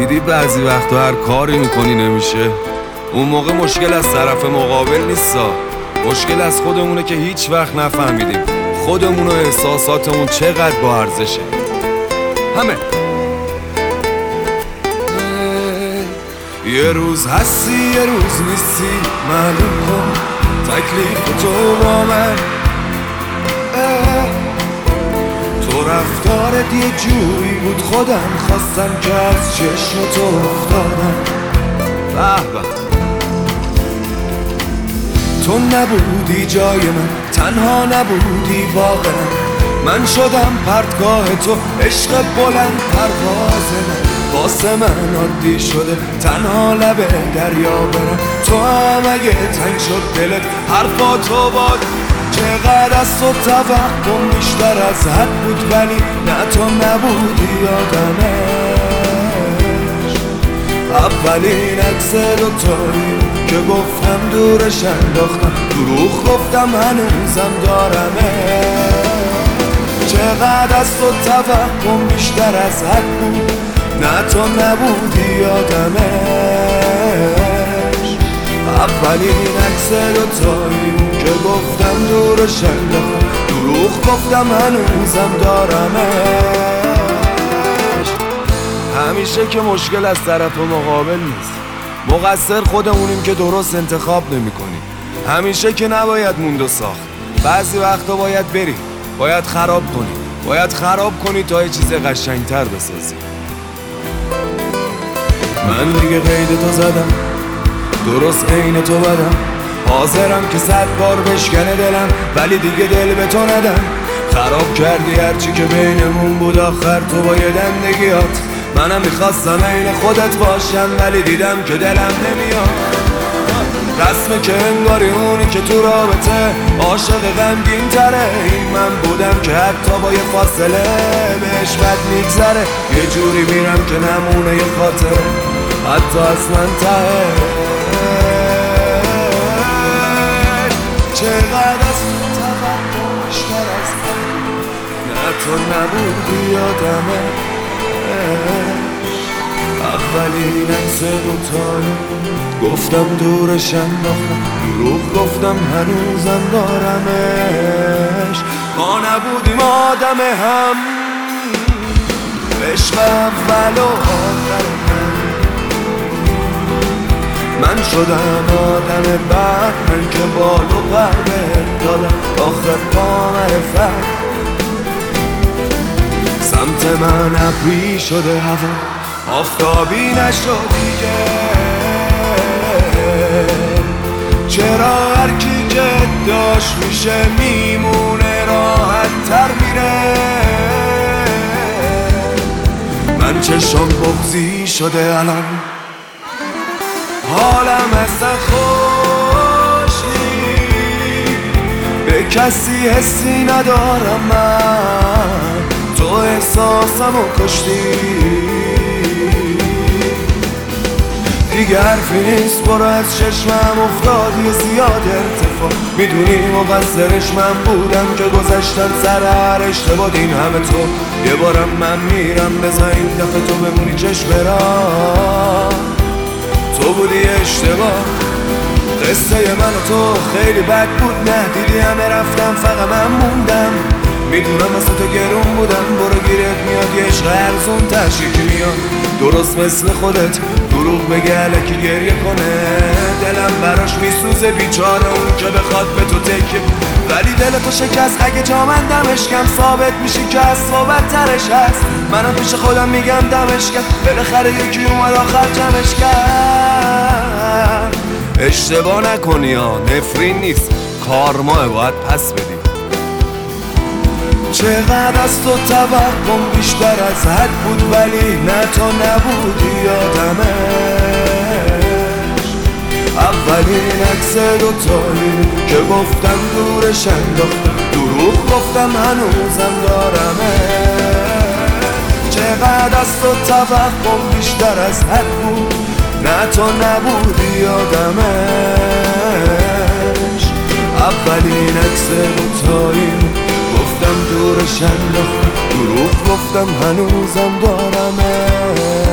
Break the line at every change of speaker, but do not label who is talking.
دیدی بعضی وقتا هر کاری میکنی نمیشه. اون موقع مشکل از طرف مقابل نیستا، مشکل از خودمونه که هیچ وقت نفهمیدیم خودمون و احساساتمون چقدر با ارزشه. همه یه روز هستی یه روز نیستی، معلوم کن تکلیف تو با من. تو رفتارت یه جوری بود خودم خواستم که از چشم تو افتادم. به تو نبودی جای من، تنها نبودی واقعا. من شدم پرتگاه تو، عشق بلند پرواز من. واسه من عادی شده تنها لبه دریا برم. تو هم اگه تنگ شد دلت حرفا تو باد. چقدر از تو توقعم بیشتر از حد بود، ولی نه تو نبودی آدمش. اولین عکس دوتایی که گفتم دورش انداختم، دروغ گفتم هنوزم دارمش. چقدر از تو توقعم بیشتر از حد بود، نه تو نبودی آدمش. اولین عکس دوتایی که گفتم دورش انداختم، دروغ گفتم هنوزم دارمش. همیشه که مشکل از طرف مقابل نیست، مقصر خودمونیم که درست انتخاب نمی کنیم. همیشه که نباید موند و ساخت، بعضی وقتا باید بری، باید خراب کنی، باید خراب کنی تا یه چیز قشنگتر بسازی. من دیگه قید تو زدم، درست عین تو بدم. حاضرم که 100 بار بشکنه دلم، ولی دیگه دل به تو ندم. خراب کردی هرچی که بینمون بود، آخر تو با یه دندگیات. منم میخواستم عین خودت باشم، ولی دیدم که دلم نمیاد. رسمه که انگاری اونی که تو رابطه عاشق غمگین تره. این من بودم که حتی با یه فاصله بهش بد میگذره. یه جوری میرم که نمونه یه خاطره، حتی اصلا ته. چقدر از تو توقع بیشتر از من، نه تو نبودی آدمش. اولین عکس دوتایی گفتم دورش انداختم، دروغ گفتم هنوزم دارمش. ما نبودیم آدم هم، عشق اول و آخر من شدم آدم بعد. من که بال و پر دادم آخر پا معرفت. سمت من ابری شده هوا، آفتابی نشد دیگه. چرا هر کی که داشت میشه میمونه، راحت تر میره. من چشم بغضی شده الان، حالم اصلا خوش نیست. به کسی حسی ندارم من، تو احساسمو کشتی. دیگه حرفی نیست، برو از چشمم افتادی زیاد ارتفاع. میدونی مقصرش من بودم که گذشتم سر هر اشتباه. این همه تو یه بارم من میرم، بزن این دفعه تو بمونی چشم را. تو بودی اشتباه، قصه من و تو خیلی بد بود. نه دیدی همه رفتم، فقط من موندم. میدونم واسه تو گرون بودم، برو گیرت میاد یه عشق ارزون تشریکی میاد. درست مثل خودت دروغ بگه الکی گریه کنه. دلم براش میسوزه بیچاره اون که بخواد به تو تکیه. ولی دل تو شکست، اگه جا من دمش کم ثابت میشی که از صحبت ترش هست. منم پیش خودم میگم دمش کم، بالاخره یکی اومد آخر جمعش کرد. اشتباه نکنی ها، نفرین نیست، کارماه باید پس بدیم. چقدر از تو توقعم بیشتر از حد بود، ولی نه تو نبودی آدمش. اولین عکس دوتایی که گفتم دورش انداختم، دروغ گفتم هنوزم دارمش. چقدر از تو توقعم بیشتر از حد بود، نه تو نبودی آدمش. اولین عکس دوتایی گفتم دورش انداختم، دروغ گفتم هنوزم دارمش.